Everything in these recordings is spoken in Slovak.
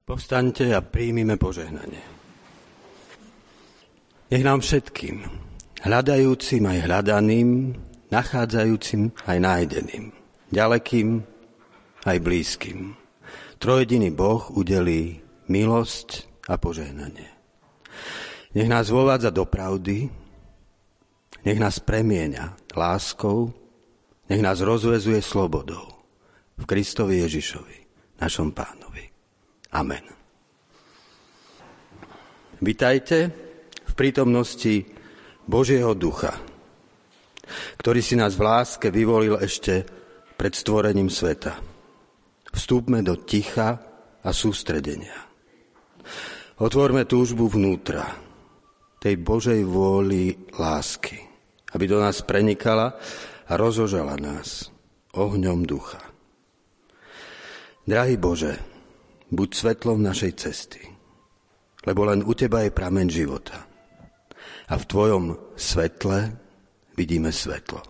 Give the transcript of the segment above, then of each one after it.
Povstaňte a príjmime požehnanie. Nech nám všetkým, hľadajúcim aj hľadaným, nachádzajúcim aj nájdeným, ďalekým aj blízkym, trojediný Boh udelí milosť a požehnanie. Nech nás vovádza do pravdy, nech nás premieňa láskou, nech nás rozväzuje slobodou v Kristovi Ježišovi, našom Pánovi. Amen. Vitajte v prítomnosti Božieho Ducha, ktorý si nás v láske vyvolil ešte pred stvorením sveta. Vstúpme do ticha a sústredenia. Otvorme túžbu vnútra, tej Božej vôli lásky, aby do nás prenikala a rozožala nás ohňom ducha. Drahý Bože, buď svetlom našej cesty, lebo len u Teba je prameň života. A v Tvojom svetle vidíme svetlo.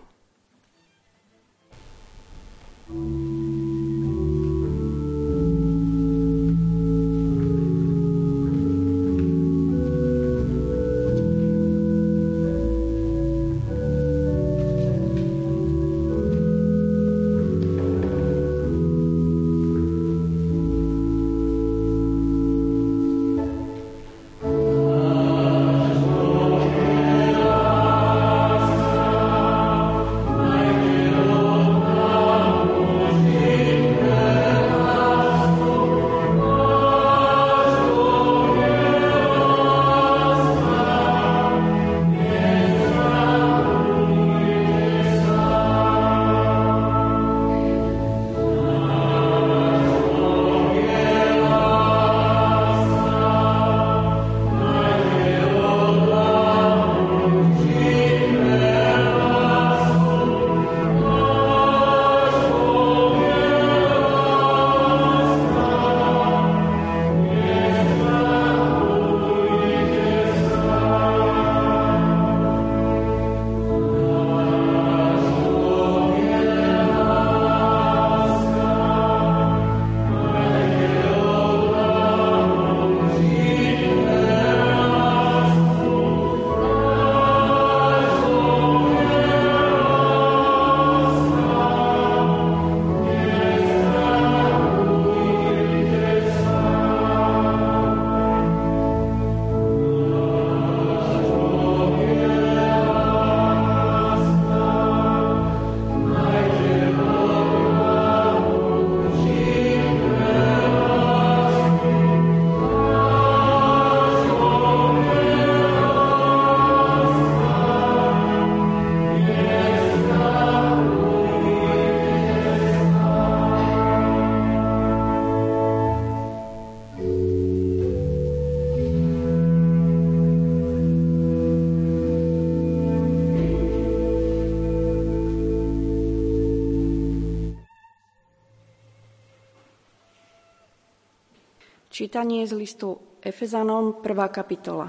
Čítanie z listu Efezanom, 1. kapitola.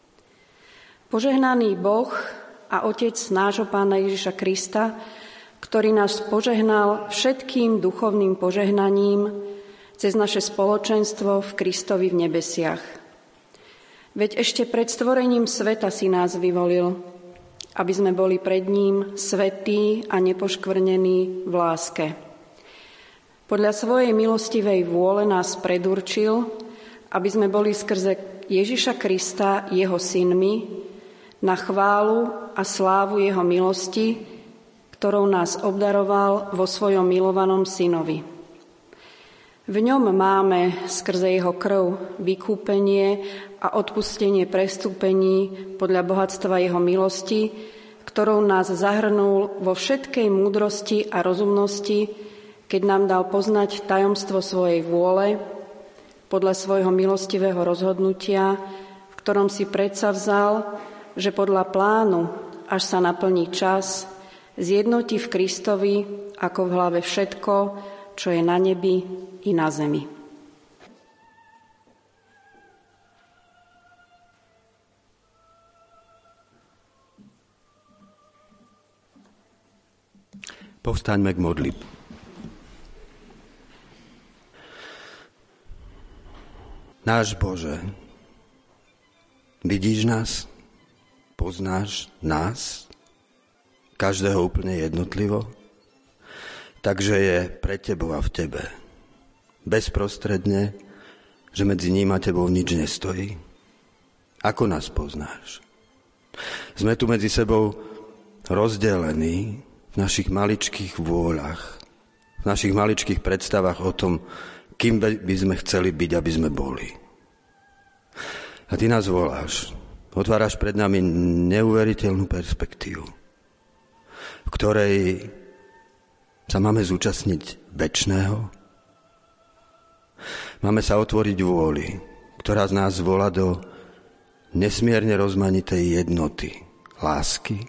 Požehnaný Boh a Otec nášho Pána Ježiša Krista, ktorý nás požehnal všetkým duchovným požehnaním cez naše spoločenstvo v Kristovi v nebesiach. Veď ešte pred stvorením sveta si nás vyvolil, aby sme boli pred ním svätí a nepoškvrnení v láske. Podľa svojej milostivej vôle nás predurčil, aby sme boli skrze Ježiša Krista jeho synmi, na chválu a slávu jeho milosti, ktorou nás obdaroval vo svojom milovanom synovi. V ňom máme skrze jeho krv vykúpenie a odpustenie prestúpení podľa bohatstva jeho milosti, ktorou nás zahrnul vo všetkej múdrosti a rozumnosti, keď nám dal poznať tajomstvo svojej vôle, podľa svojho milostivého rozhodnutia, v ktorom si predsavzal, že podľa plánu, až sa naplní čas, zjednotí v Kristovi ako v hlave všetko, čo je na nebi i na zemi. Povstaňme k modlitbe. Náš Bože, vidíš nás? Poznáš nás? Každého úplne jednotlivo? Takže je pre tebou a v tebe. Bezprostredne, že medzi ním a tebou nič nestojí. Ako nás poznáš? Sme tu medzi sebou rozdelení v našich maličkých vôľach, v našich maličkých predstavách o tom, kým by sme chceli byť, aby sme boli. A ty nás voláš. Otváraš pred nami neuveriteľnú perspektívu, v ktorej sa máme zúčastniť večného. Máme sa otvoriť vôli, ktorá z nás volá do nesmierne rozmanitej jednoty, lásky.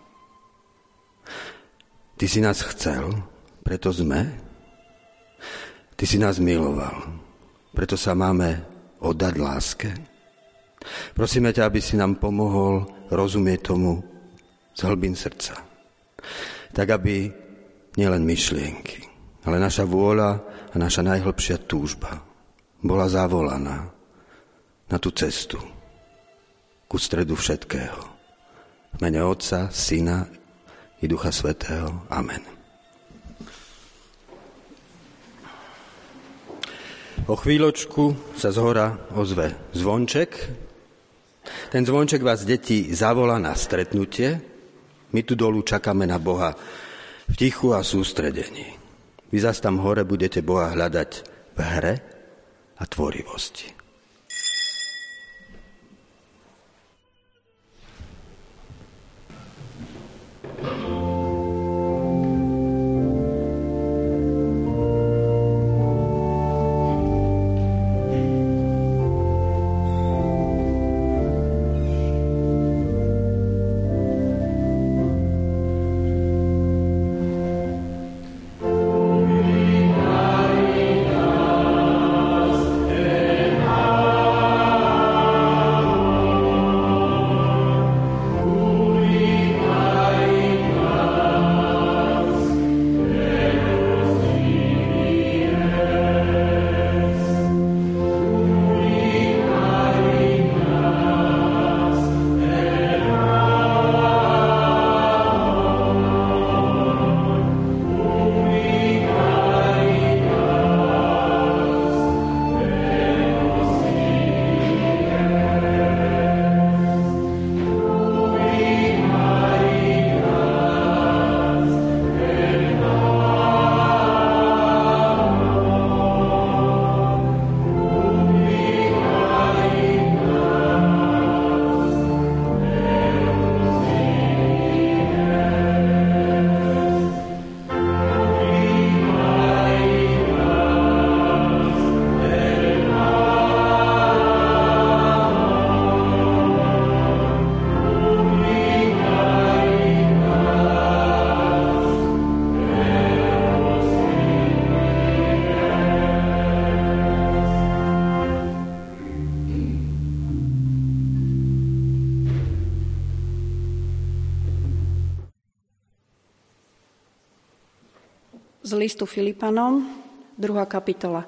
Ty si nás chcel, preto sme. Ty si nás miloval, preto sa máme oddať láske. Prosíme ťa, aby si nám pomohol rozumieť tomu z hlbín srdca. Tak, aby nielen myšlienky, ale naša vôľa a naša najhlbšia túžba bola zavolaná na tú cestu ku stredu všetkého. V mene Otca, Syna i Ducha Svätého. Amen. O chvíľočku sa zhora ozve zvonček. Ten zvonček vás, deti, zavolá na stretnutie. My tu dolu čakáme na Boha v tichu a sústredení. Vy zas tam hore budete Boha hľadať v hre a tvorivosti. Z listu Filipanom, 2. kapitola.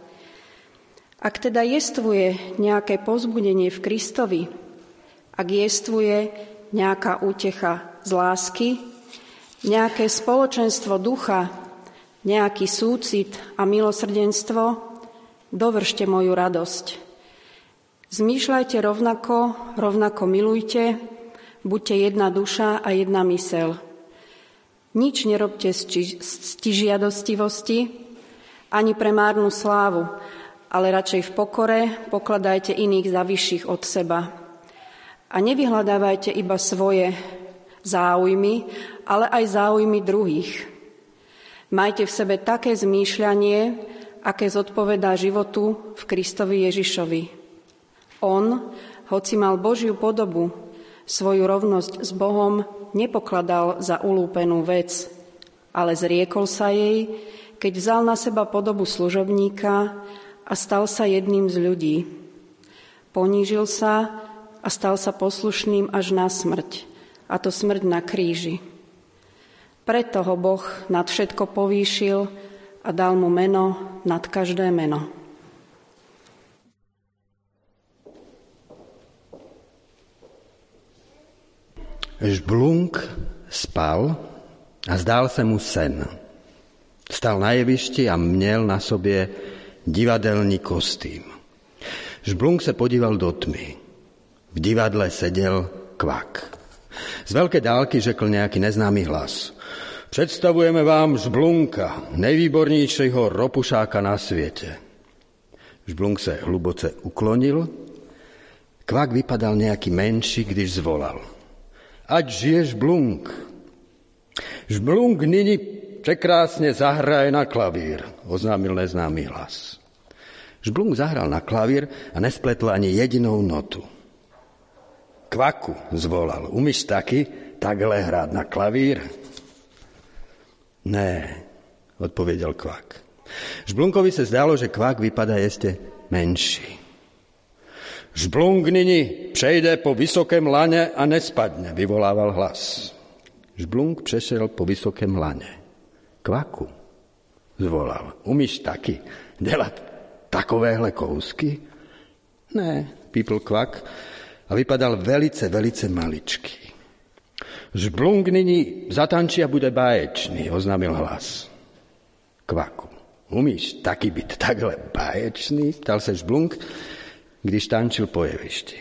Ak teda jestvuje nejaké povzbudenie v Kristovi, ak jestvuje nejaká útecha z lásky, nejaké spoločenstvo ducha, nejaký súcit a milosrdenstvo, dovršte moju radosť. Zmýšľajte rovnako milujte, buďte jedna duša a jedna myseľ. Nič nerobte z ctižiadostivosti, ani pre márnu slávu, ale radšej v pokore pokladajte iných za vyšších od seba. A nevyhľadávajte iba svoje záujmy, ale aj záujmy druhých. Majte v sebe také zmýšľanie, aké zodpovedá životu v Kristovi Ježišovi. On, hoci mal Božiu podobu, svoju rovnosť s Bohom nepokladal za ulúpenú vec, ale zriekol sa jej, keď vzal na seba podobu služobníka a stal sa jedným z ľudí. Ponížil sa a stal sa poslušným až na smrť, a to smrť na kríži. Preto ho Boh nad všetko povýšil a dal mu meno nad každé meno. Žblunk spal a zdál sa mu sen. Stal na jevišti a měl na sobě divadelný kostým. Žblunk sa podíval do tmy. V divadle sedel Kvak. Z veľkej dálky řekl nejaký neznámy hlas. Predstavujeme vám Žblunka, nejvýbornejšieho ropušáka na svete. Žblunk sa hluboce uklonil. Kvak vypadal nejaký menší, když zvolal. Ať žije Žblunk. Žblunk nyní prekrásne zahraje na klavír, oznámil neznámy hlas. Žblunk zahral na klavír a nespletl ani jedinou notu. Kvaku, zvolal, umíš taky takhle hrať na klavír? Ne, odpovedal Kvak. Žblunkovi sa zdalo, že Kvak vypadá ešte menší. Žblunk nyní přejde po vysokém lane a nespadne, vyvolával hlas. Žblunk přešel po vysokém lane. Kvaku, zvolal, umíš taky dělat takovéhle kousky? Ne, pípl Kvak a vypadal velice, velice maličký. Žblunk nyní zatančí a bude báječný, oznámil hlas. Kvaku, umíš taky byť takhle báječný? Ptal sa Žblunk, když tančil po jevišti.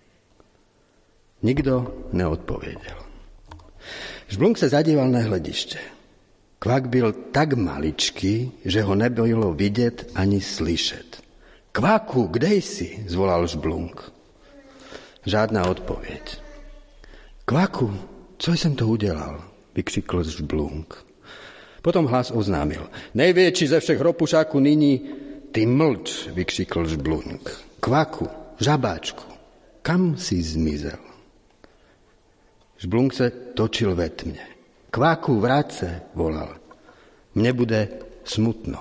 Nikto neodpovedal. Žblunk sa zadíval na hľadište. Kvak byl tak maličký, že ho nebylo vidieť ani slyšet. Kvaku, kde si? Zvolal Žblunk. Žádná odpoveď. Kvaku, co som to udelal? Vykřikl Žblunk. Potom hlas oznámil. Největší ze všech ropušáků nyní, ty mlč, vykřikl Žblunk. Kvaku, žabáčku, kam si zmizel? Žblunk sa točil ve tme. Kvaku, vráť sa, volal. Mne bude smutno.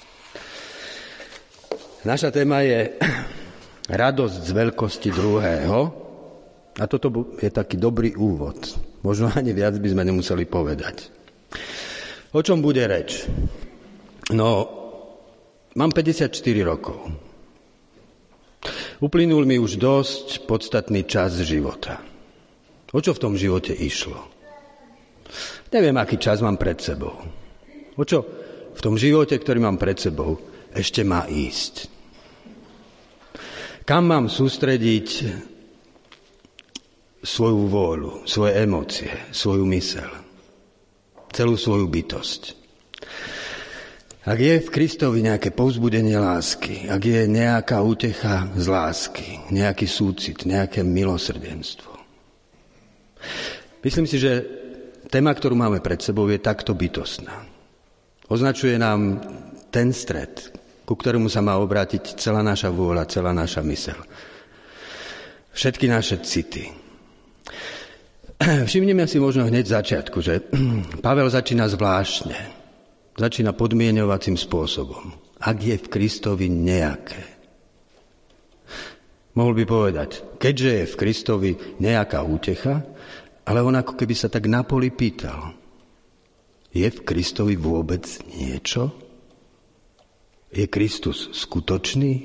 Naša téma je radosť z veľkosti druhého a toto je taký dobrý úvod. Možno ani viac by sme nemuseli povedať. O čom bude reč? No, mám 54 rokov. Uplynul mi už dosť podstatný čas života. O čo v tom živote išlo? Neviem, aký čas mám pred sebou. O čo v tom živote, ktorý mám pred sebou, ešte má ísť? Kam mám sústrediť svoju vôľu, svoje emócie, svoju myseľ, celú svoju bytosť? Ak je v Kristovi nejaké povzbudenie lásky, ak je nejaká útecha z lásky, nejaký súcit, nejaké milosrdenstvo. Myslím si, že téma, ktorú máme pred sebou, je takto bytostná. Označuje nám ten stred, ku ktorému sa má obrátiť celá naša vôľa, celá naša myseľ. Všetky naše city. Všimnime si možno hneď v začiatku, že Pavel začína zvláštne. Začína podmieňovacím spôsobom. Ak je v Kristovi nejaké. Mohol by povedať, keďže je v Kristovi nejaká útecha, ale on ako keby sa tak na poli pýtal. Je v Kristovi vôbec niečo? Je Kristus skutočný?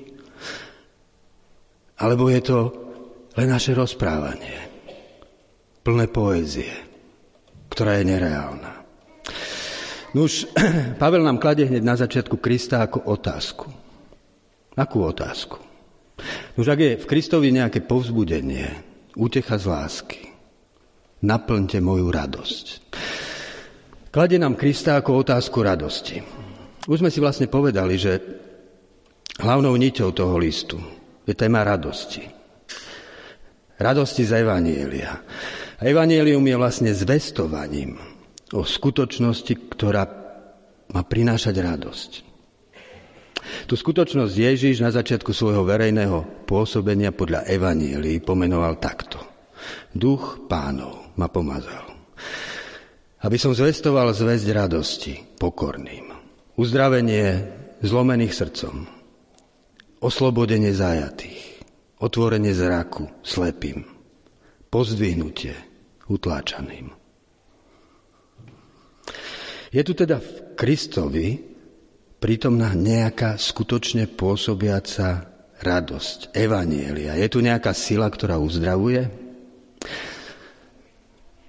Alebo je to len naše rozprávanie? Plné poézie, ktorá je nereálna. Nuž, Pavel nám kladie hneď na začiatku Krista ako otázku. Akú otázku? Nuž, ak je v Kristovi nejaké povzbudenie, útecha z lásky, naplňte moju radosť. Kladie nám Krista ako otázku radosti. Už sme si vlastne povedali, že hlavnou niťou toho listu je téma radosti. Radosti z Evanjelia. A Evanjelium je vlastne zvestovaním o skutočnosti, ktorá má prinášať radosť. Tú skutočnosť Ježiš na začiatku svojho verejného pôsobenia podľa Evanjelií pomenoval takto. Duch Pánov ma pomazal, aby som zvestoval zvesť radosti pokorným, uzdravenie zlomených srdcom, oslobodenie zajatých, otvorenie zraku slepým, pozdvihnutie utláčaným. Je tu teda v Kristovi prítomná nejaká skutočne pôsobiaca radosť, evanjelia. Je tu nejaká sila, ktorá uzdravuje?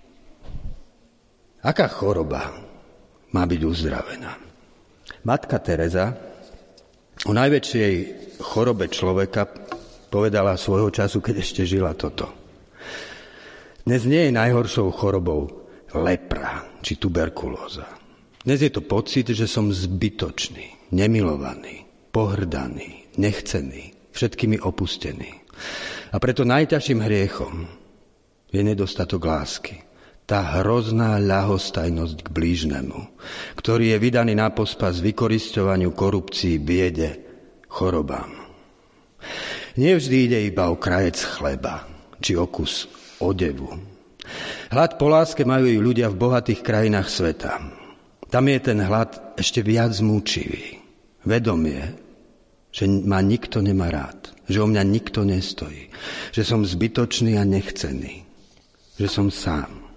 Aká choroba má byť uzdravená? Matka Teresa o najväčšej chorobe človeka povedala svojho času, keď ešte žila, toto. Dnes nie je najhoršou chorobou lepra či tuberkulóza. Dnes je to pocit, že som zbytočný, nemilovaný, pohrdaný, nechcený, všetkými opustený. A preto najťažším hriechom je nedostatok lásky. Tá hrozná ľahostajnosť k blížnemu, ktorý je vydaný na pospas vykorisťovaniu, korupcii, biede, chorobám. Nevždy ide iba o krajec chleba, či o kus odevu. Hlad po láske majú i ľudia v bohatých krajinách sveta. Tam je ten hlad ešte viac mučivý. Vedomie, že ma nikto nemá rád, že o mňa nikto nestojí, že som zbytočný a nechcený, že som sám.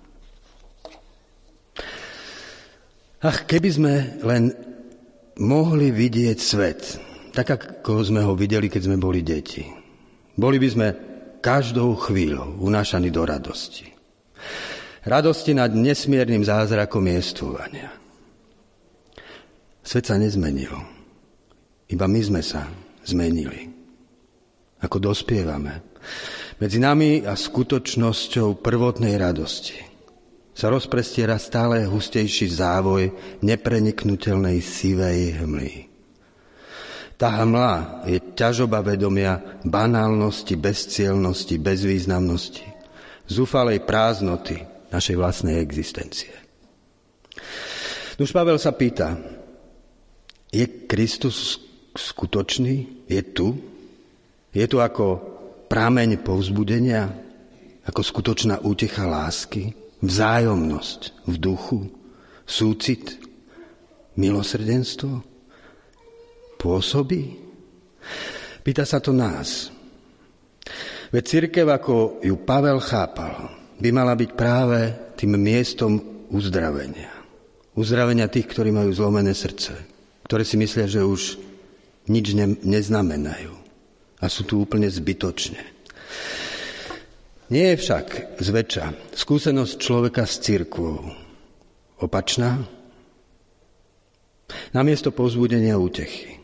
Ach, keby sme len mohli vidieť svet, tak ako sme ho videli, keď sme boli deti. Boli by sme každou chvíľou unášaní do radosti. Radosti nad nesmiernym zázrakom jestvovania. Svet sa nezmenil. Iba my sme sa zmenili. Ako dospievame. Medzi nami a skutočnosťou prvotnej radosti sa rozprestiera stále hustejší závoj nepreniknutelnej sivej hmly. Tá hmla je ťažoba vedomia banálnosti, bezcielnosti, bezvýznamnosti, zúfalej prázdnoty našej vlastnej existencie. Nuž Pavel sa pýta, je Kristus skutočný? Je tu? Je tu ako prameň povzbudenia? Ako skutočná útecha lásky? Vzájomnosť v duchu, súcit, milosrdenstvo, pôsobí? Pýta sa to nás. Veď cirkev, ako ju Pavel chápal, by mala byť práve tým miestom uzdravenia. Uzdravenia tých, ktorí majú zlomené srdce, ktoré si myslia, že už nič neznamenajú a sú tu úplne zbytočne. Nie je však zväčša skúsenosť človeka s cirkvou opačná? Namiesto povzbudenia útechy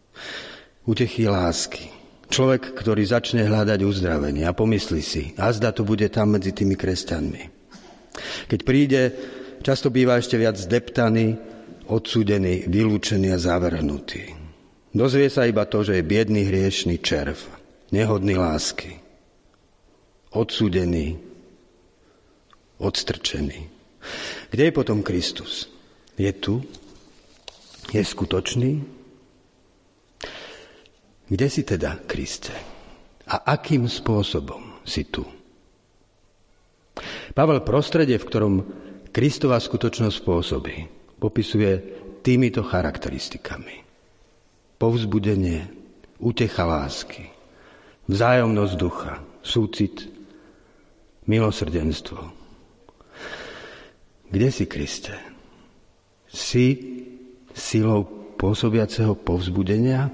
lásky. Človek, ktorý začne hľadať uzdravenie a pomyslí si, azda to bude tam medzi tými kresťanmi. Keď príde, často býva ešte viac zdeptaný, odsúdený, vylúčený a zavrhnutý. Dozvie sa iba to, že je biedný hriešný červ, nehodný lásky. Odsúdený, odstrčený. Kde je potom Kristus? Je tu? Je skutočný? Kde si teda, Kriste? A akým spôsobom si tu? Pavel prostredie, v ktorom Kristova skutočnosť pôsobí, popisuje týmito charakteristikami. Povzbudenie, útecha lásky, vzájomnosť ducha, súcit, milosrdenstvo. Kde si, Kriste? Si silou pôsobiaceho povzbudenia?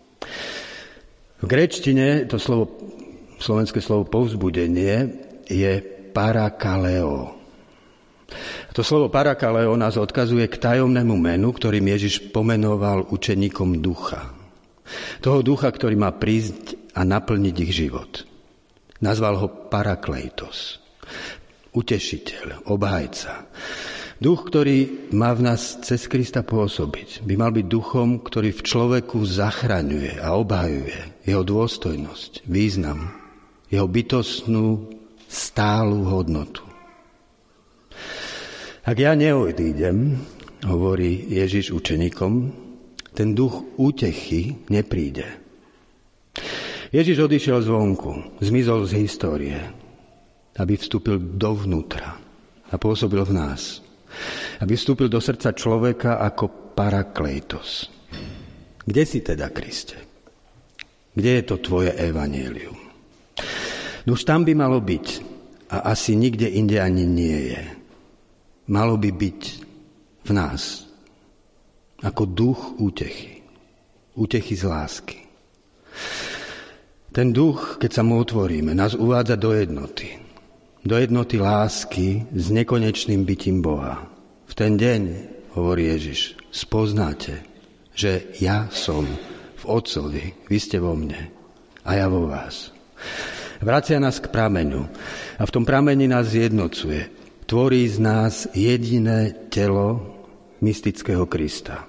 V gréčtine to slovenské slovo povzbudenie je parakaleo. To slovo parakaleo nás odkazuje k tajomnému menu, ktorým Ježiš pomenoval učeníkom ducha. Toho ducha, ktorý má prísť a naplniť ich život. Nazval ho Parakleitos, utešiteľ, obhajca. Duch, ktorý má v nás cez Krista pôsobiť, by mal byť duchom, ktorý v človeku zachraňuje a obhajuje jeho dôstojnosť, význam, jeho bytostnú stálu hodnotu. Ak ja neodídem, hovorí Ježiš učeníkom, ten duch útechy nepríde. Ježiš odišiel zvonku, zmizol z histórie, aby vstúpil dovnútra a pôsobil v nás. Aby vstúpil do srdca človeka ako Parakleitos. Kde si teda, Kriste? Kde je to tvoje evanjelium? No už tam by malo byť, a asi nikde inde ani nie je. Malo by byť v nás, ako duch útechy. Útechy z lásky. Ten duch, keď sa mu otvoríme, nás uvádza do jednoty. Do jednoty lásky s nekonečným bytím Boha. V ten deň, hovorí Ježiš, spoznáte, že ja som v Otcovi, vy ste vo mne a ja vo vás. Vracia nás k prameňu a v tom prameni nás zjednocuje. Tvorí z nás jediné telo mystického Krista.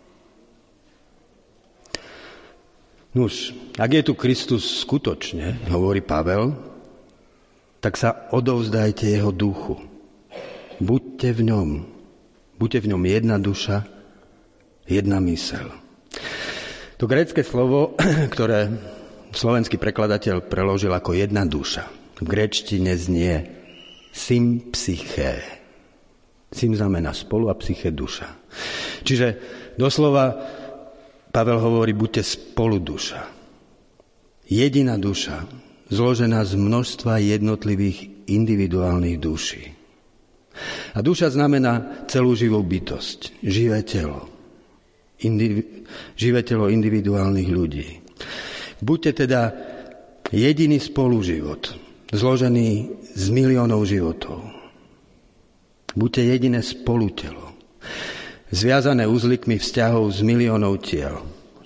Nuž, ak je tu Kristus skutočne, hovorí Pavel, tak sa odovzdajte jeho duchu. Buďte v ňom jedna duša, jedna myseľ. To grécke slovo, ktoré slovenský prekladateľ preložil ako jedna duša, v gréčtine znie sympsyché. Sym znamená spolu a psyché duša. Čiže doslova Pavel hovorí, buďte spolu duša. Jediná duša, zložená z množstva jednotlivých individuálnych duší. A duša znamená celú živú bytosť, živé telo. Živé telo individuálnych ľudí. Buďte teda jediný spoluživot, zložený z miliónov životov. Buďte jediné spolutelo, zviazané uzlikmi vzťahov z miliónov tiel.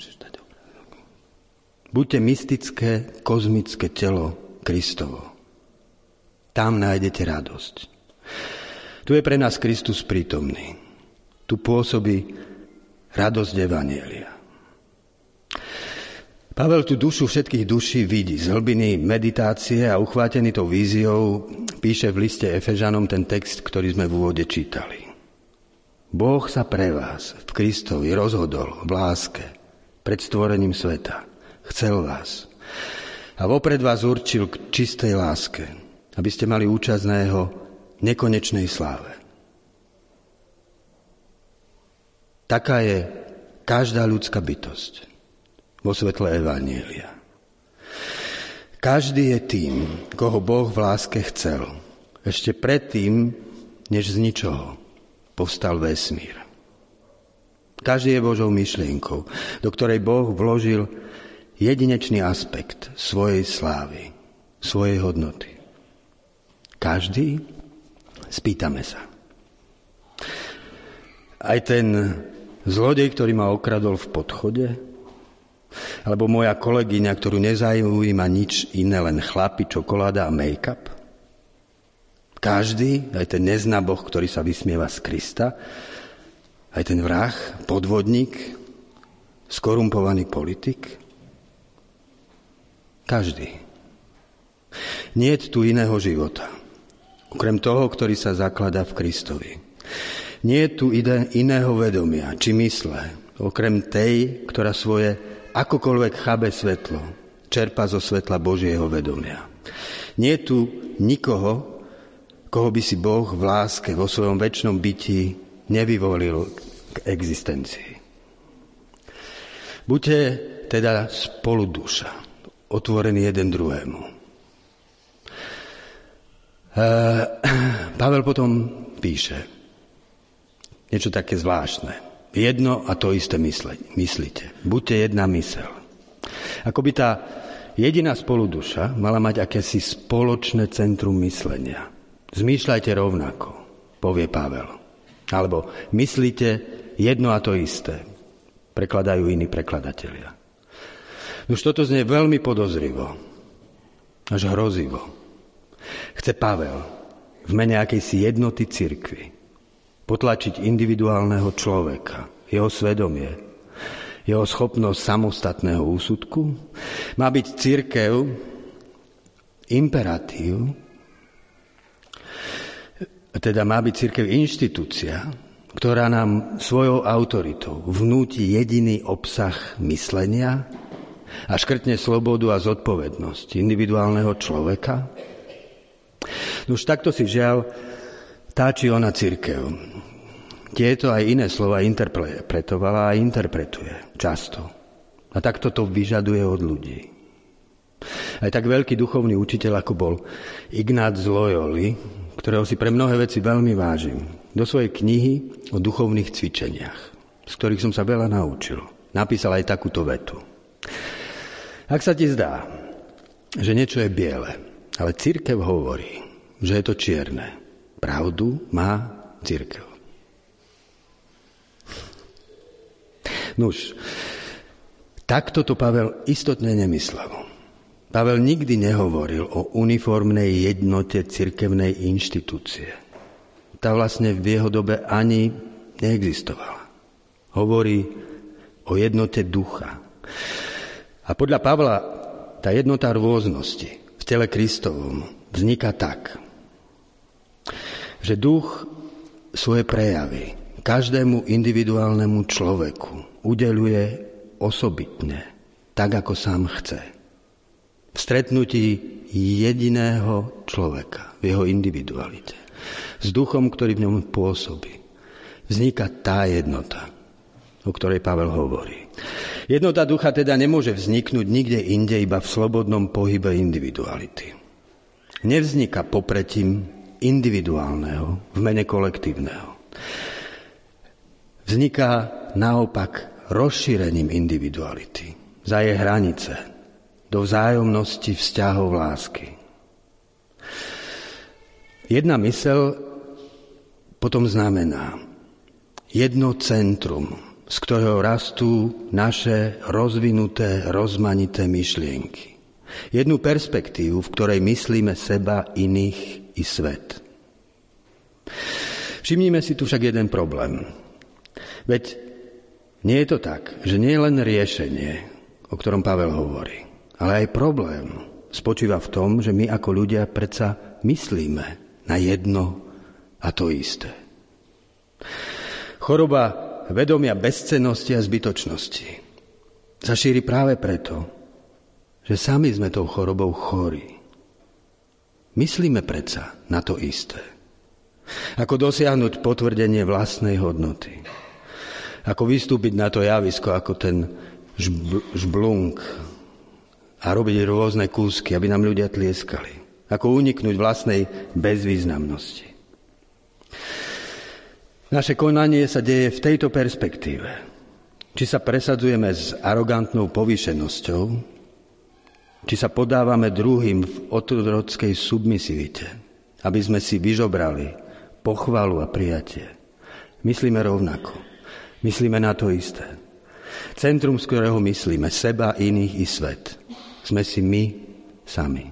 Buďte mystické, kozmické telo Kristovo. Tam nájdete radosť. Tu je pre nás Kristus prítomný. Tu pôsobí radosť evanjelia. Pavel tú dušu všetkých duší vidí z hlbiny meditácie a uchvátený tou víziou píše v liste Efežanom ten text, ktorý sme v úvode čítali. Boh sa pre vás v Kristovi rozhodol v láske pred stvorením sveta. Chcel vás. A vopred vás určil k čistej láske, aby ste mali účasť na jeho nekonečnej sláve. Taká je každá ľudská bytosť vo svetle evanjelia. Každý je tým, koho Boh v láske chcel. Ešte predtým, než z ničoho povstal vesmír. Každý je Božou myšlienkou, do ktorej Boh vložil jedinečný aspekt svojej slávy, svojej hodnoty. Každý? Spýtame sa. Aj ten zlodej, ktorý ma okradol v podchode? Alebo moja kolegyňa, ktorú nezaujíma nič iné, len chlapi, čokoláda a make-up? Každý, aj ten neznaboh, ktorý sa vysmieva z Krista, aj ten vrah, podvodník, skorumpovaný politik? Každý. Nie je tu iného života, okrem toho, ktorý sa zakladá v Kristovi. Nie je tu iného vedomia, či mysle, okrem tej, ktorá svoje akokoľvek chabé svetlo čerpá zo svetla Božieho vedomia. Nie je tu nikoho, koho by si Boh v láske vo svojom večnom byti nevyvolil k existencii. Buďte teda spolu duša, otvorení jeden druhému. Pavel potom píše niečo také zvláštne. Jedno a to isté myslíte. Buďte jedna myseľ. Ako by tá jediná spoluduša mala mať akési spoločné centrum myslenia. Zmýšľajte rovnako, povie Pavel. Alebo myslíte jedno a to isté, prekladajú iní prekladatelia. Už toto znie veľmi podozrivo, až hrozivo. Chce Pavel v mene akejsi jednoty cirkvi potlačiť individuálneho človeka, jeho svedomie, jeho schopnosť samostatného úsudku. Má byť cirkev imperatív, teda má byť cirkev inštitúcia, ktorá nám svojou autoritou vnúti jediný obsah myslenia a škrtne slobodu a zodpovednosť individuálneho človeka. Už takto si žiaľ tá či ona cirkev tieto aj iné slova interpretovala a interpretuje často. A takto to vyžaduje od ľudí. Aj tak veľký duchovný učiteľ, ako bol Ignác z Loyoli, ktorého si pre mnohé veci veľmi vážim, do svojej knihy o duchovných cvičeniach, z ktorých som sa veľa naučil, napísal aj takúto vetu. Ak sa ti zdá, že niečo je biele, ale cirkev hovorí, že je to čierne, pravdu má cirkev. Nuž, takto to Pavel istotne nemyslel. Pavel nikdy nehovoril o uniformnej jednote cirkevnej inštitúcie. Tá vlastne v jeho dobe ani neexistovala. Hovorí o jednote ducha. A podľa Pavla tá jednota rôznosti v tele Kristovom vzniká tak, že duch svoje prejavy každému individuálnemu človeku udeľuje osobitne, tak ako sám chce. V stretnutí jediného človeka, v jeho individualite, s duchom, ktorý v ňom pôsobí, vzniká tá jednota, o ktorej Pavel hovorí. Jednota ducha teda nemôže vzniknúť nikde inde, iba v slobodnom pohybe individuality. Nevzniká popretím individuálneho v mene kolektívneho. Vzniká naopak rozšírením individuality za jej hranice, do vzájomnosti vzťahov lásky. Jedna myseľ potom znamená jedno centrum, z ktorého rastú naše rozvinuté, rozmanité myšlienky. Jednu perspektívu, v ktorej myslíme seba, iných i svet. Všimnime si tu však jeden problém. Veď nie je to tak, že nie je len riešenie, o ktorom Pavel hovorí, ale aj problém spočíva v tom, že my ako ľudia predsa myslíme na jedno a to isté. Choroba vedomia bezcennosti a zbytočnosti sa šíri práve preto, že sami sme tou chorobou chorí. Myslíme predsa na to isté. Ako dosiahnuť potvrdenie vlastnej hodnoty. Ako vystúpiť na to javisko ako ten žblunk a robiť rôzne kúsky, aby nám ľudia tlieskali. Ako uniknúť vlastnej bezvýznamnosti. Naše konanie sa deje v tejto perspektíve. Či sa presadzujeme s arogantnou povýšenosťou, či sa podávame druhým v otrockej submisivite, aby sme si vyžobrali pochvalu a prijatie. Myslíme rovnako. Myslíme na to isté. Centrum, z ktorého myslíme seba, iných i svet. Sme si my sami.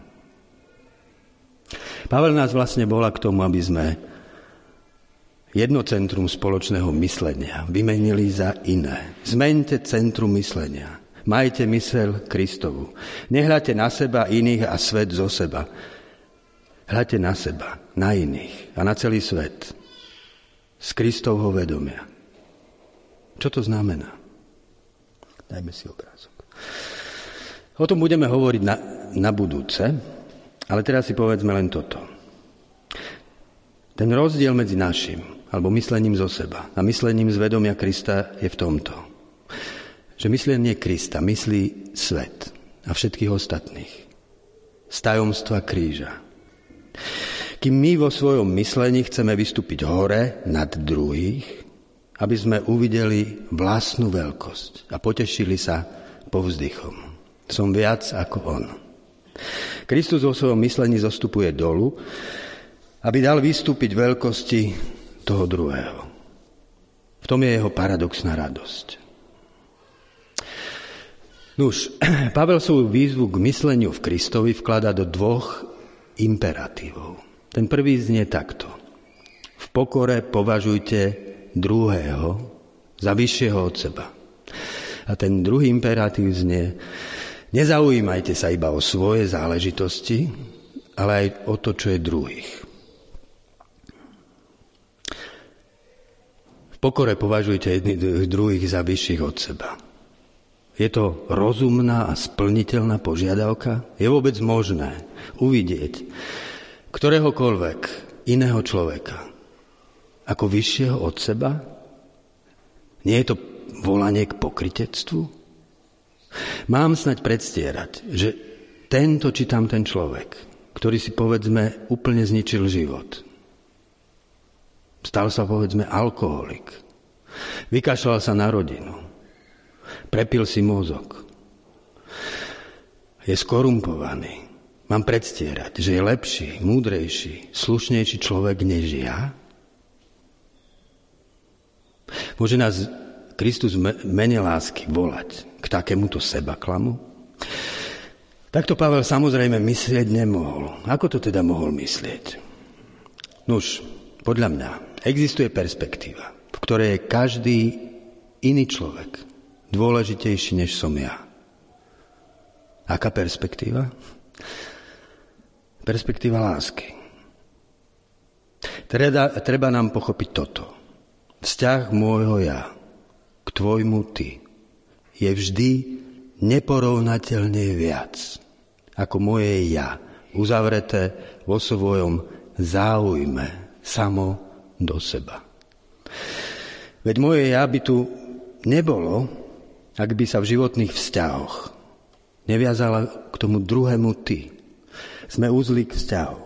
Pavel nás vlastne volá k tomu, aby sme jedno centrum spoločného myslenia vymenili za iné. Zmeňte centrum myslenia. Majte myseľ Kristovu. Nehľadte na seba, iných a svet zo seba. Hľadte na seba, na iných a na celý svet. Z Kristovho vedomia. Čo to znamená? Dajme si obrázok. O tom budeme hovoriť na budúce, ale teraz si povedzme len toto. Ten rozdiel medzi našim, alebo myslením zo seba a myslením z vedomia Krista je v tomto. Že myslenie Krista myslí svet a všetkých ostatných. Z tajomstva kríža. Kým my vo svojom myslení chceme vystúpiť hore nad druhých, aby sme uvideli vlastnú veľkosť a potešili sa povzdychom. Som viac ako on. Kristus vo svojom myslení zostupuje dolu, aby dal vystúpiť veľkosti toho druhého. V tom je jeho paradoxná radosť. Nuž, Pavel svoju výzvu k mysleniu v Kristovi vkladá do dvoch imperatívov. Ten prvý znie takto. V pokore považujte druhého za vyššieho od seba. A ten druhý imperatív znie: nezaujímajte sa iba o svoje záležitosti, ale aj o to, čo je druhých. V pokore považujte jedných druhých za vyšších od seba. Je to rozumná a splniteľná požiadavka? Je vôbec možné uvidieť ktoréhokoľvek iného človeka ako vyššieho od seba? Nie je to volanie k pokrytectvu? Mám snať predstierať, že tento či tamten človek, ktorý si povedzme úplne zničil život, stal sa povedzme alkoholik, vykašľal sa na rodinu, prepil si mozog, je skorumpovaný. Mám predstierať, že je lepší, múdrejší, slušnejší človek než ja? Môže nás Kristus v mene lásky volať k takémuto sebaklamu? Takto Pavel samozrejme myslieť nemohol. Ako to teda mohol myslieť? Nuž, podľa mňa existuje perspektíva, v ktorej je každý iný človek dôležitejší, než som ja. Aká perspektíva? Perspektíva lásky. Treba nám pochopiť toto. Vzťah môjho ja k tvojmu ty je vždy neporovnateľne viac ako moje ja uzavreté vo svojom záujme samo do seba. Veď moje ja by tu nebolo, ak by sa v životných vzťahoch neviazala k tomu druhému ty. Sme uzlík vzťahov.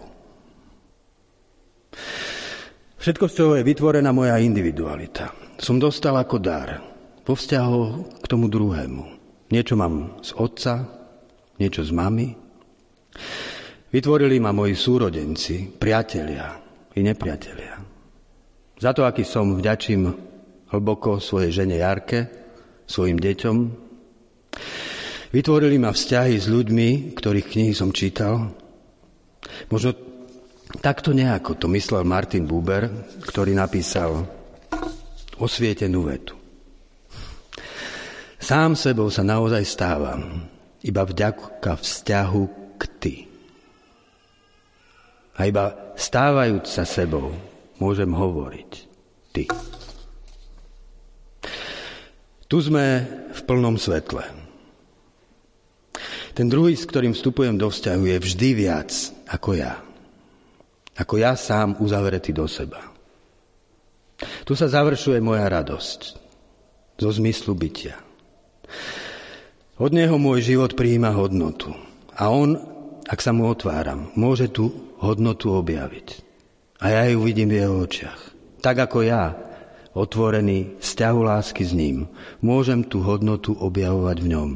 Všetko, z čoho je vytvorená moja individualita, som dostal ako dar vo vzťahu k tomu druhému. Niečo mám z otca, niečo z mamy. Vytvorili ma moji súrodenci, priatelia i nepriatelia. Za to, aký som, vďačím hlboko svojej žene Jarke, svojim deťom. Vytvorili ma vzťahy s ľuďmi, ktorých knihy som čítal. Možno takto nejako to myslel Martin Buber, ktorý napísal osvietenú vetu. Sám sebou sa naozaj stávam, iba vďaka vzťahu k ty. A iba stávajúc sa sebou, môžem hovoriť ty. Tu sme v plnom svetle. Ten druhý, s ktorým vstupujem do vzťahu, je vždy viac ako ja. Ako ja sám uzavretý do seba. Tu sa završuje moja radosť zo zmyslu bytia. Od neho môj život prijíma hodnotu. A on, ak sa mu otváram, môže tú hodnotu objaviť. A ja ju vidím v jeho očiach. Tak ako ja, otvorený vzťahu lásky s ním, môžem tú hodnotu objavovať v ňom.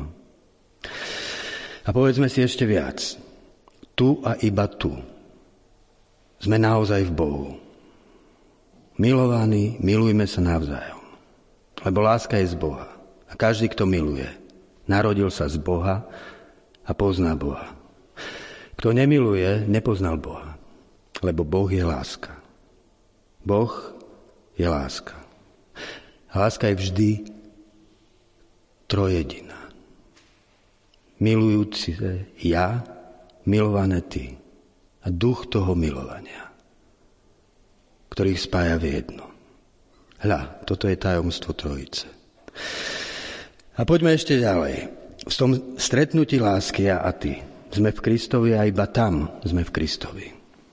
A povedzme si ešte viac. Tu a iba tu sme naozaj v Bohu. Milovaní, milujme sa navzájom. Lebo láska je z Boha. A každý, kto miluje, narodil sa z Boha a pozná Boha. Kto nemiluje, nepoznal Boha. Lebo Boh je láska. Boh je láska. A láska je vždy trojediná. Milujúci ja, milované ty a duch toho milovania, ktorých spája v jedno. Hľa, toto je tajomstvo Trojice. A poďme ešte ďalej. V tom stretnutí lásky ja a ty sme v Kristovi a iba tam sme v Kristovi.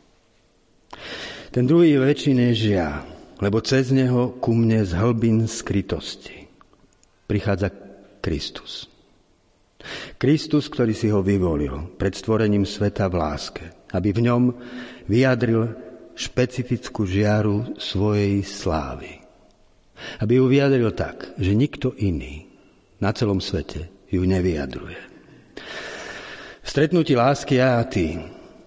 Ten druhý je väčší než ja, lebo cez neho ku mne z hlbín skrytosti prichádza Kristus. Kristus, ktorý si ho vyvolil pred stvorením sveta v láske, aby v ňom vyjadril špecifickú žiaru svojej slávy. Aby ju vyjadril tak, že nikto iný na celom svete ju nevyjadruje. V stretnutí lásky ja a ty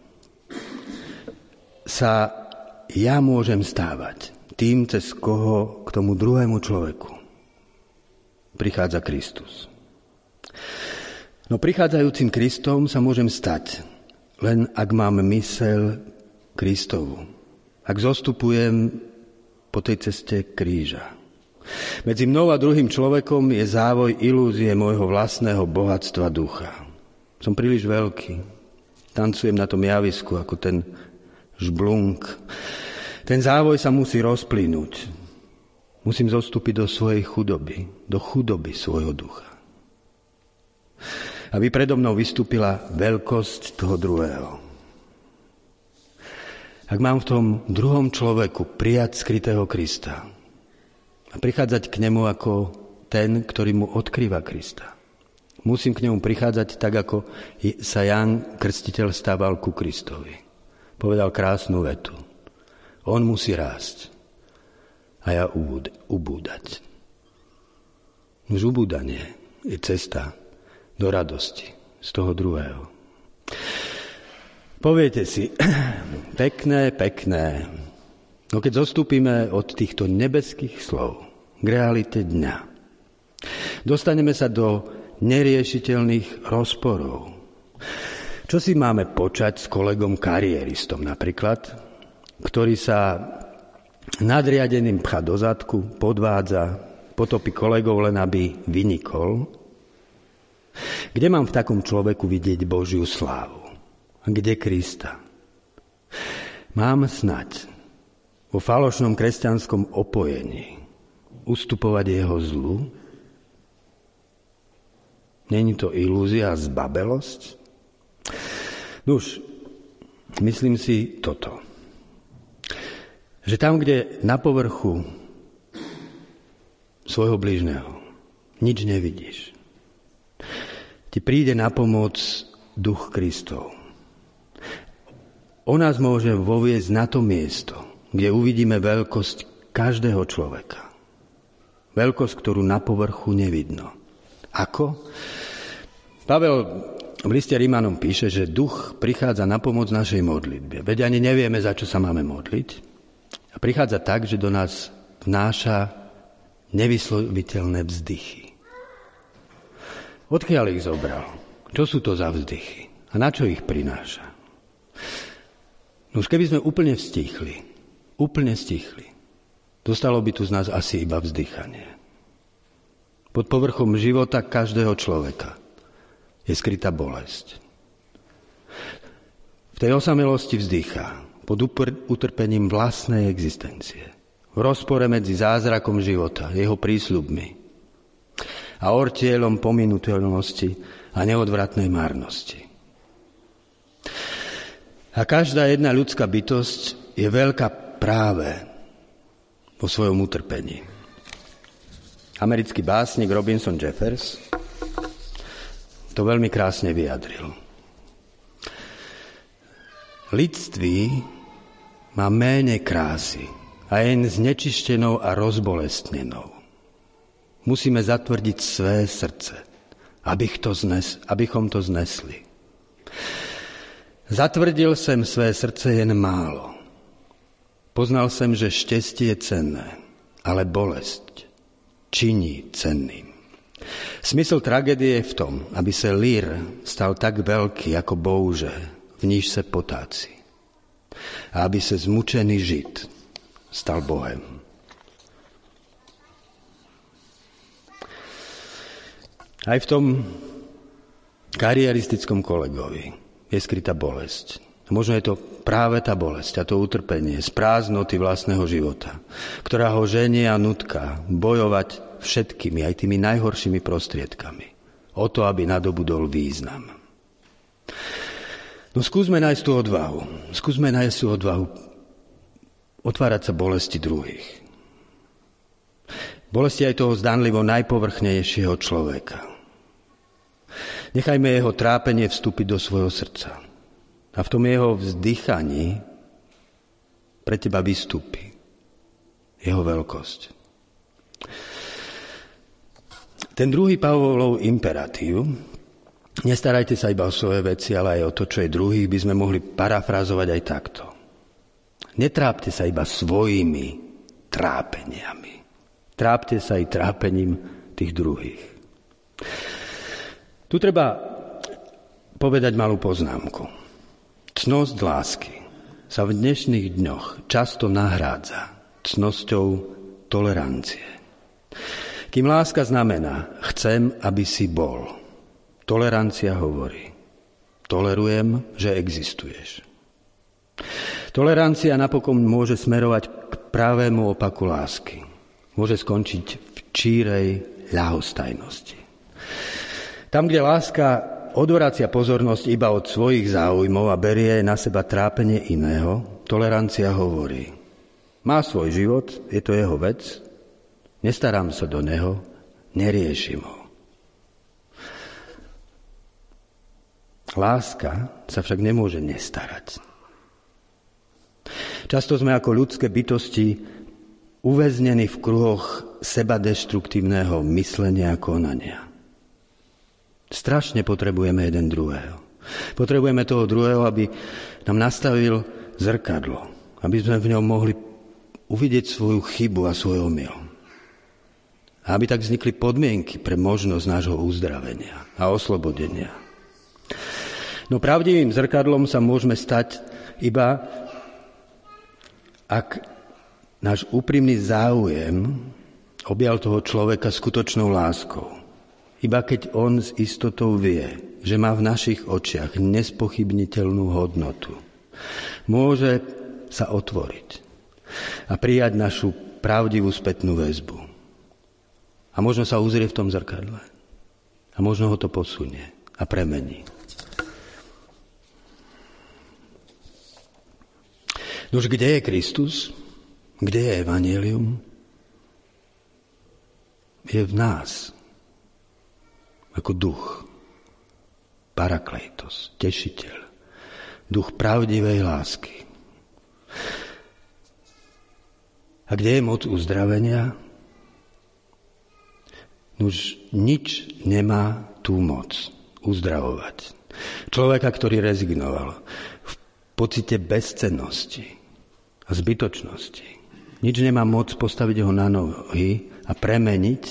sa ja môžem stávať tým, cez koho k tomu druhému človeku prichádza Kristus. No prichádzajúcim Kristom sa môžem stať, len ak mám myseľ Kristovu. Ak zostupujem po tej ceste kríža. Medzi mnou a druhým človekom je závoj ilúzie môjho vlastného bohatstva ducha. Som príliš veľký. Tancujem na tom javisku ako ten žblunk. Ten závoj sa musí rozplynúť. Musím zostúpiť do svojej chudoby, do chudoby svojho ducha. Aby predo mnou vystúpila veľkosť toho druhého. Ak mám v tom druhom človeku prijať skrytého Krista a prichádzať k nemu ako ten, ktorý mu odkrýva Krista, musím k nemu prichádzať tak, ako sa Ján Krstiteľ stával ku Kristovi. Povedal krásnu vetu. On musí rásť a ja ubúdať. Už ubúdanie je cesta do radosti z toho druhého. Poviete si, pekné. No keď zostúpime od týchto nebeských slov k realite dňa, Dostaneme sa do neriešiteľných rozporov. Čo si máme počať s kolegom kariéristom napríklad, ktorý sa nadriadeným pchá do zadku, podvádza, potopí kolegov len aby vynikol? Kde mám v takom človeku vidieť Božiu slávu? A kde Krista? Mám snať vo falošnom kresťanskom opojení ustupovať jeho zlu? Není to ilúzia a zbabelosť? Nuž, myslím si toto. Že tam, kde na povrchu svojho blížneho nič nevidíš, ti príde na pomoc Duch Kristov. On nás môže voviesť na to miesto, kde uvidíme veľkosť každého človeka. Veľkosť, ktorú na povrchu nevidno. Ako? Pavel v liste Rímanom píše, že Duch prichádza na pomoc našej modlitbe. Veď ani nevieme, za čo sa máme modliť. A prichádza tak, že do nás vnáša nevysloviteľné vzdychy. Odkiaľ ich zobral? Čo sú to za vzdychy? A na čo ich prináša? No už keby sme úplne stichli, dostalo by tu z nás asi iba vzdychanie. Pod povrchom života každého človeka je skrytá bolesť. V tej osamelosti vzdychá pod utrpením vlastnej existencie, v rozpore medzi zázrakom života, jeho prísľubmi a ortielom pominuteľnosti a neodvratnej márnosti. A každá jedna ľudská bytosť je veľká práve vo svojom utrpení. Americký básnik Robinson Jeffers to veľmi krásne vyjadril. Lidství má méne krásy a jen znečištenou a rozbolestnenou. Musíme zatvrdiť své srdce, abychom to znesli. Zatvrdil jsem své srdce jen málo. Poznal jsem, že štěstí je cenné, ale bolesť činí cenným. Smysl tragédie je v tom, aby se lír stal tak veľký ako bouře, v níž se potáci. A aby se zmučený žid stal Bohem. Aj v tom kariéristickom kolegovi je skrytá bolesť. Možno je to práve tá bolesť a to utrpenie z prázdnoty vlastného života, ktorá ho ženie a nutka bojovať všetkými, aj tými najhoršími prostriedkami, o to, aby nadobudol význam. No skúsme nájsť tú odvahu otvárať sa bolesti druhých. Bolesti aj toho zdánlivo najpovrchnejšieho človeka. Nechajme jeho trápenie vstúpiť do svojho srdca. A v tom jeho vzdychaní pre teba vystúpi jeho veľkosť. Ten druhý Pavlov imperatív, nestarajte sa iba o svoje veci, ale aj o to, čo je druhých, by sme mohli parafrázovať aj takto. Netrápte sa iba svojimi trápeniami. Trápte sa i trápením tých druhých. Tu treba povedať malú poznámku. Cnosť lásky sa v dnešných dňoch často nahrádza cnosťou tolerancie. Kým láska znamená, chcem, aby si bol. Tolerancia hovorí, tolerujem, že existuješ. Tolerancia napokon môže smerovať k pravému opaku lásky. Môže skončiť v čírej ľahostajnosti. Tam, kde láska odvracia pozornosť iba od svojich záujmov a berie na seba trápenie iného, tolerancia hovorí, má svoj život, je to jeho vec, nestarám sa do neho, neriešim ho. Láska sa však nemôže nestarať. Často sme ako ľudské bytosti uväznení v kruhoch sebadeštruktívneho myslenia a konania. Strašne potrebujeme jeden druhého. Potrebujeme toho druhého, aby nám nastavil zrkadlo, aby sme v ňom mohli uvidieť svoju chybu a svoj omyl. A aby tak vznikli podmienky pre možnosť nášho uzdravenia a oslobodenia. No pravdivým zrkadlom sa môžeme stať iba, ak náš úprimný záujem objal toho človeka skutočnou láskou. Iba keď on s istotou vie, že má v našich očiach nespochybniteľnú hodnotu, môže sa otvoriť a prijať našu pravdivú spätnú väzbu. A možno sa uzrie v tom zrkadle. A možno ho to posunie a premení. Nož kde je Kristus? Kde je evanjelium? Je v nás. Ako duch. Parakleitos, tešiteľ. Duch pravdivej lásky. A kde je moc uzdravenia? Nuž nič nemá tú moc uzdravovať. Človeka, ktorý rezignoval v pocite bezcennosti a zbytočnosti. Nič nemá moc postaviť ho na nohy a premeniť.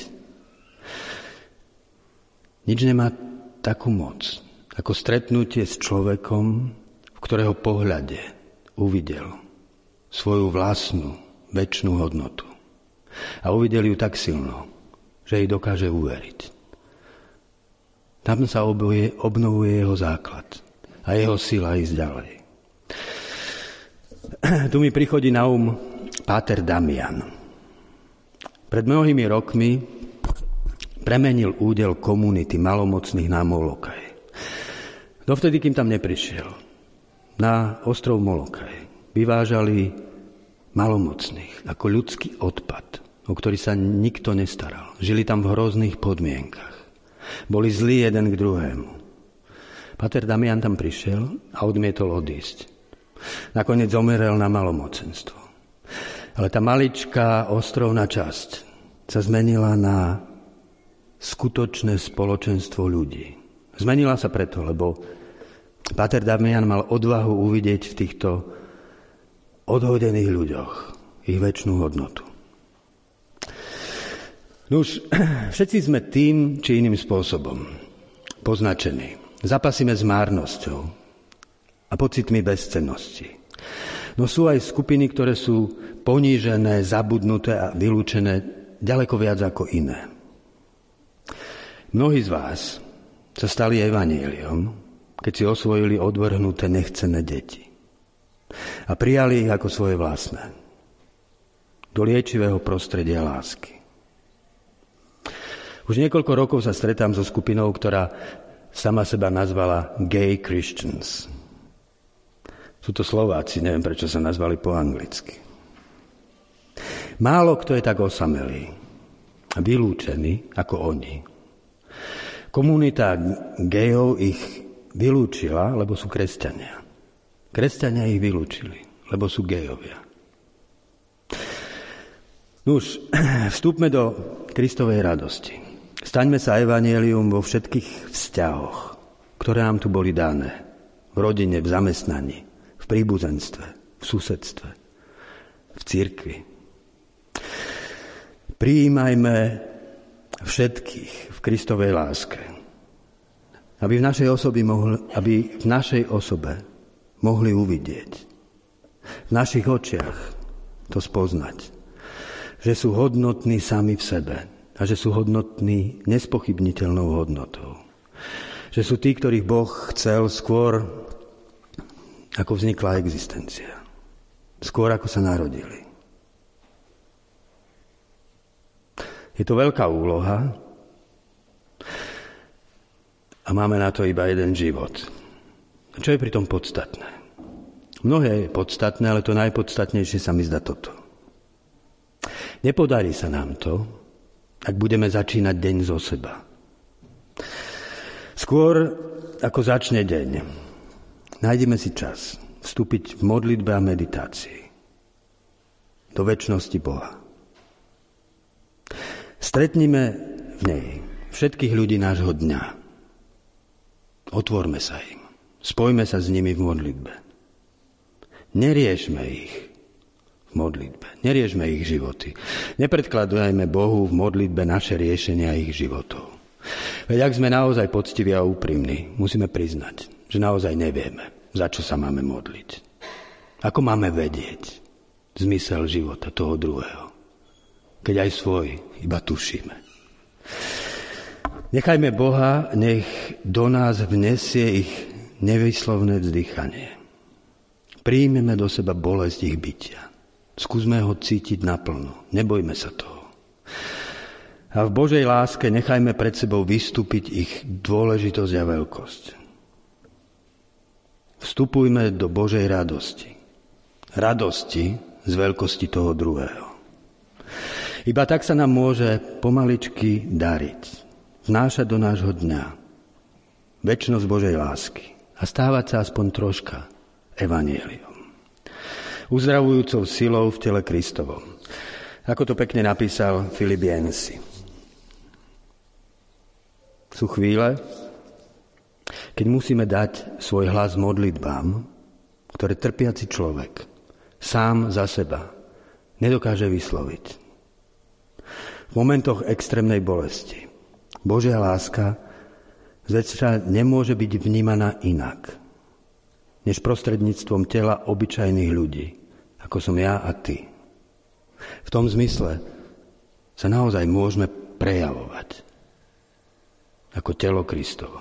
Nič nemá takú moc, ako stretnutie s človekom, v ktorého pohľade uvidel svoju vlastnú večnú hodnotu. A uvidel ju tak silno, že jej dokáže uveriť. Tam sa obnovuje jeho základ a jeho sila ísť ďalej. Tu mi prichodí na páter Damian. Pred mnohými rokmi premenil údel komunity malomocných na Molokaj. Dovtedy, kým tam neprišiel, na ostrov Molokaj vyvážali malomocných ako ľudský odpad, o ktorý sa nikto nestaral. Žili tam v hrozných podmienkach. Boli zlí jeden k druhému. Páter Damian tam prišiel a odmietol odísť. Nakoniec zomrel na malomocenstvo. Ale tá maličká ostrovná časť sa zmenila na skutočné spoločenstvo ľudí. Zmenila sa preto, lebo páter Damian mal odvahu uvidieť v týchto odhodených ľuďoch ich večnú hodnotu. Nuž, všetci sme tým či iným spôsobom poznačení. Zapasíme s márnosťou a pocitmi bezcennosti. No sú aj skupiny, ktoré sú ponížené, zabudnuté a vylúčené ďaleko viac ako iné. Mnohí z vás sa stali evanjeliom, keď si osvojili odvrhnuté nechcené deti a prijali ich ako svoje vlastné do liečivého prostredia lásky. Už niekoľko rokov sa stretám so skupinou, ktorá sama seba nazvala Gay Christians. Sú to Slováci, neviem, prečo sa nazvali po anglicky. Málo kto je tak osamelý a vylúčený ako oni. Komunita gejov ich vylúčila, lebo sú kresťania. Kresťania ich vylúčili, lebo sú gejovia. Nuž, vstúpme do Kristovej radosti. Staňme sa evanjelium vo všetkých vzťahoch, ktoré nám tu boli dané. V rodine, v zamestnaní, v príbuzenstve, v susedstve, v cirkvi. Prijímajme všetkých v Kristovej láske, aby v našej osobe mohli uvidieť, v našich očiach to spoznať, že sú hodnotní sami v sebe a že sú hodnotní nespochybniteľnou hodnotou. Že sú tí, ktorých Boh chcel skôr, ako vznikla existencia. Skôr, ako sa narodili. Je to veľká úloha a máme na to iba jeden život. Čo je pri tom podstatné? Mnohé je podstatné, ale to najpodstatnejšie sa mi zdá toto. Nepodarí sa nám to, ak budeme začínať deň zo seba. Skôr, ako začne deň, nájdeme si čas vstúpiť v modlitbe a meditácii do večnosti Boha. Stretnime v nej všetkých ľudí nášho dňa. Otvorme sa im. Spojme sa s nimi v modlitbe. Neriešme ich v v modlitbe. Neriešme ich životy. Nepredkladujeme Bohu v modlitbe naše riešenia ich životov. Veď ak sme naozaj poctiví a úprimní, musíme priznať, že naozaj nevieme, za čo sa máme modliť. Ako máme vedieť zmysel života toho druhého, keď aj svoj iba tušíme. Nechajme Boha, nech do nás vnesie ich nevyslovné vzdychanie. Príjmeme do seba bolesť ich bytia. Skúsme ho cítiť naplno. Nebojme sa toho. A v Božej láske nechajme pred sebou vystúpiť ich dôležitosť a veľkosť. Vstupujme do Božej radosti. Radosti z veľkosti toho druhého. Iba tak sa nám môže pomaličky dariť, vnášať do nášho dňa večnosť Božej lásky a stávať sa aspoň troška evanjeliom. Uzdravujúcou silou v tele Kristovom. Ako to pekne napísal Filip Yancey. Sú chvíle, keď musíme dať svoj hlas modlitbám, ktoré trpiaci človek sám za seba nedokáže vysloviť. V momentoch extrémnej bolesti Božia láska zväčša nemôže byť vnímaná inak, než prostredníctvom tela obyčajných ľudí, ako som ja a ty. V tom zmysle sa naozaj môžeme prejavovať ako telo Kristovo.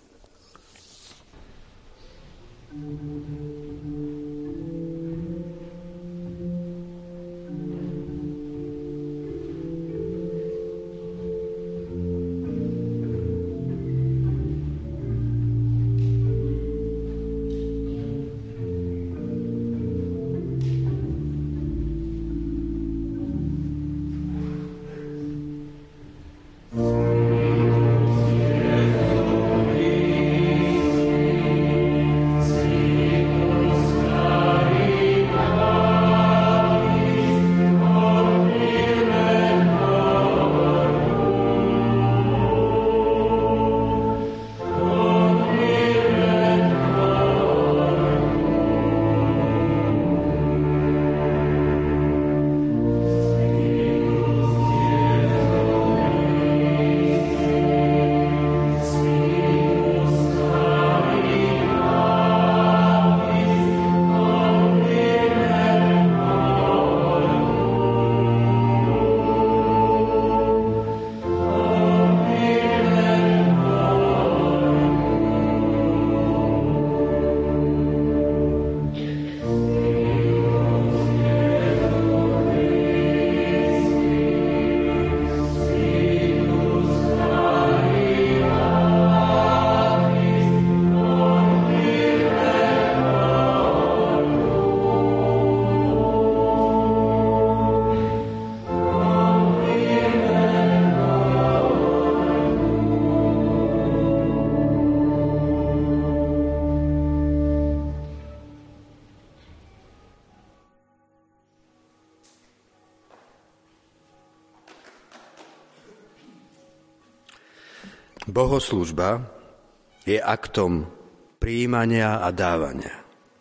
Bohoslužba je aktom prijímania a dávania.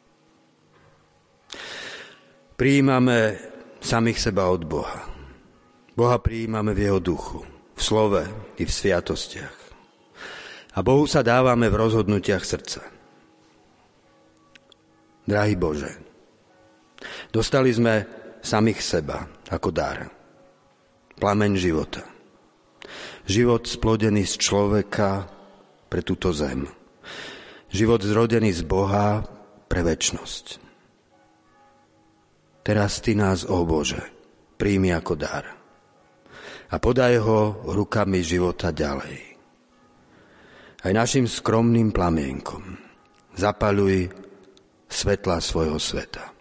Prijímame samých seba od Boha. Boha prijímame v jeho duchu, v slove i v sviatostiach. A Bohu sa dávame v rozhodnutiach srdca. Drahý Bože, dostali sme samých seba ako dar. Plameň života. Život splodený z človeka pre túto zem. Život zrodený z Boha pre večnosť. Teraz Ty nás, ó Bože, príjmi ako dar a podaj ho rukami života ďalej. Aj našim skromným plamienkom zapaľuj svetla svojho sveta.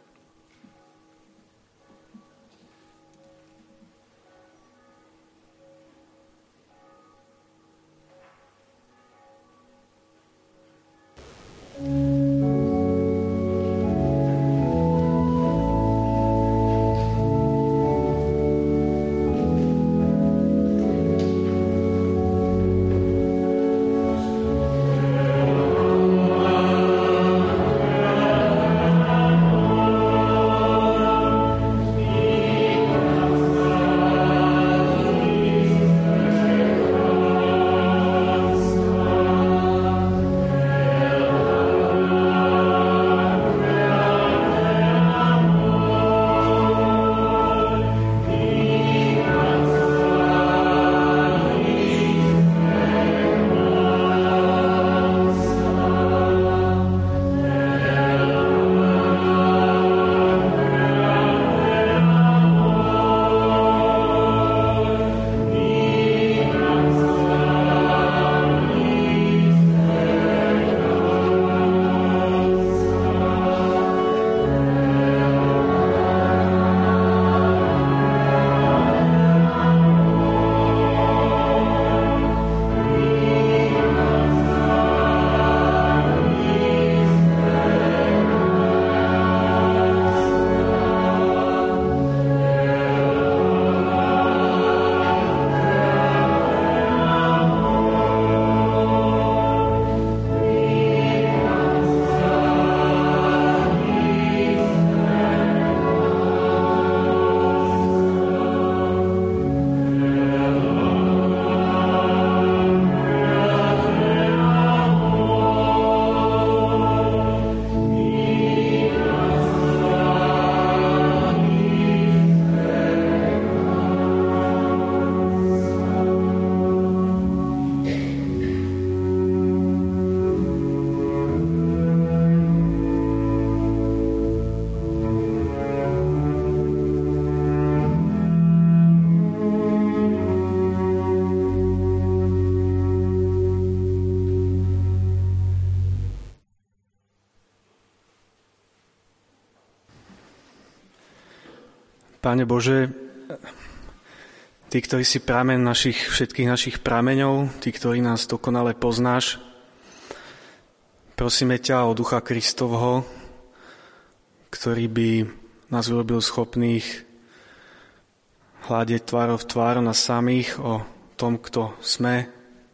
Páne Bože, Ty, ktorý si prameň všetkých našich prameňov, Ty, ktorý nás dokonale poznáš, prosíme ťa o Ducha Kristovho, ktorý by nás urobil schopných hľadiť tvárou v tvár na samých, o tom, kto sme.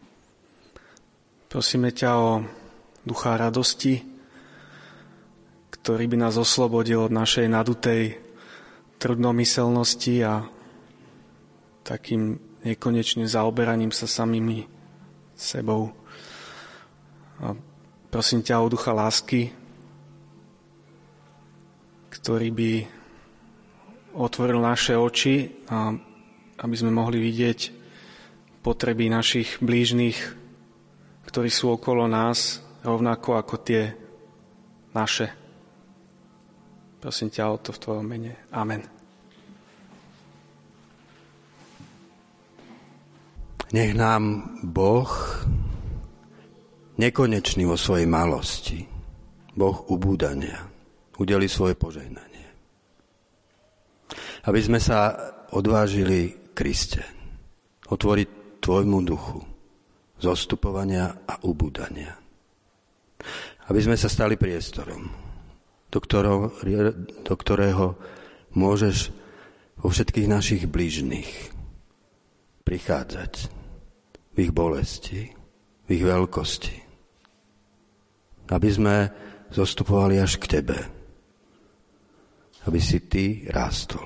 Prosíme ťa o Ducha radosti, ktorý by nás oslobodil od našej nadutej trudnomyselnosti a takým nekonečným zaoberaním sa samými sebou. A prosím ťa o Ducha lásky, ktorý by otvoril naše oči, a aby sme mohli vidieť potreby našich blížnych, ktorí sú okolo nás, rovnako ako tie naše. Prosím ťa o to v Tvojom mene. Amen. Nech nám Boh, nekonečný vo svojej malosti, Boh ubúdania, udeli svoje požehnanie. Aby sme sa odvážili Kriste, otvoriť Tvojmu duchu, zostupovania a ubúdania. Aby sme sa stali priestorom, do ktorého môžeš vo všetkých našich blížnych prichádzať v ich bolesti, v ich veľkosti. Aby sme zostupovali až k Tebe. Aby si Ty rástol.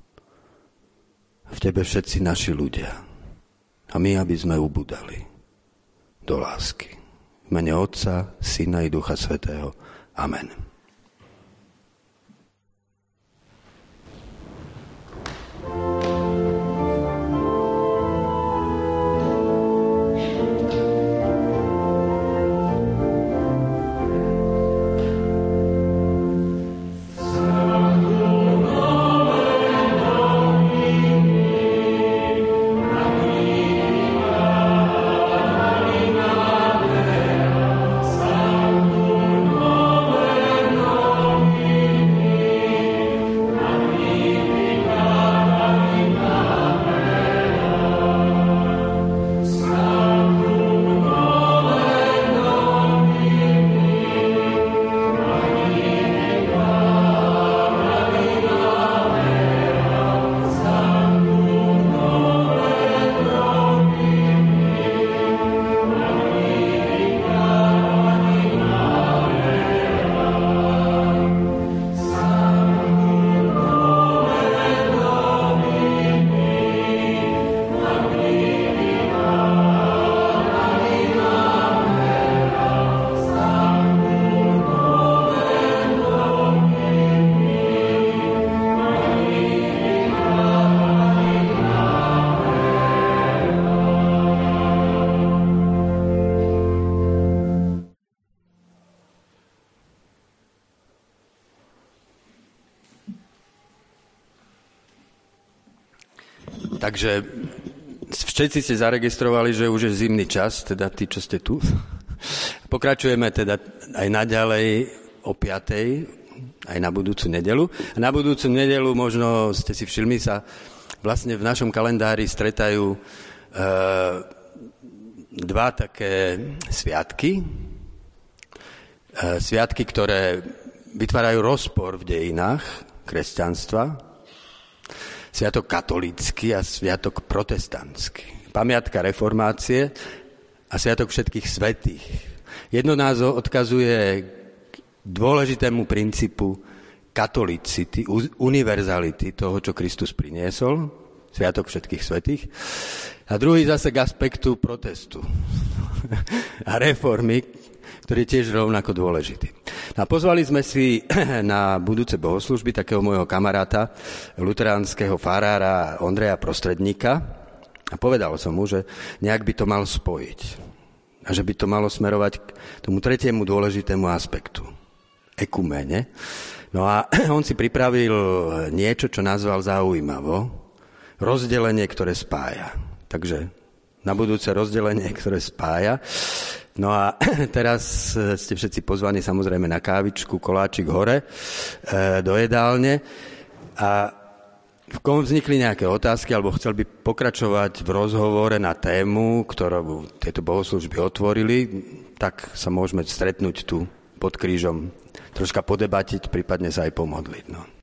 V Tebe všetci naši ľudia. A my, aby sme ubudali do lásky. V mene Otca, Syna i Ducha Svätého. Amen. Takže všetci ste zaregistrovali, že už je zimný čas, teda tí, čo ste tu. Pokračujeme teda aj naďalej o 5:00, aj na budúcu nedeľu. A na budúcu nedeľu, možno ste si všimli, sa vlastne v našom kalendári stretajú dva také sviatky. Sviatky, ktoré vytvárajú rozpor v dejinách kresťanstva. Sviatok katolícky a sviatok protestantský. Pamiatka reformácie a sviatok všetkých svätých. Jedno nás odkazuje k dôležitému princípu katolicity, univerzality toho, čo Kristus priniesol, sviatok všetkých svätých. A druhý zase k aspektu protestu a reformy, ktorý je tiež rovnako dôležitý. A pozvali sme si na budúce bohoslužby takého môjho kamaráta, luteránskeho farára Ondreja Prostredníka, a povedal som mu, že nejak by to mal spojiť a že by to malo smerovať k tomu tretiemu dôležitému aspektu, ekumene. No a on si pripravil niečo, čo nazval zaujímavo, rozdelenie, ktoré spája. Takže na budúce rozdelenie, ktoré spája. No a teraz ste všetci pozvaní samozrejme na kávičku, koláčik hore do jedálne. A v kom vznikli nejaké otázky, alebo chcel by pokračovať v rozhovore na tému, ktorú tieto bohoslúžby otvorili, tak sa môžeme stretnúť tu pod krížom, troška podebatiť, prípadne sa aj pomodliť. No.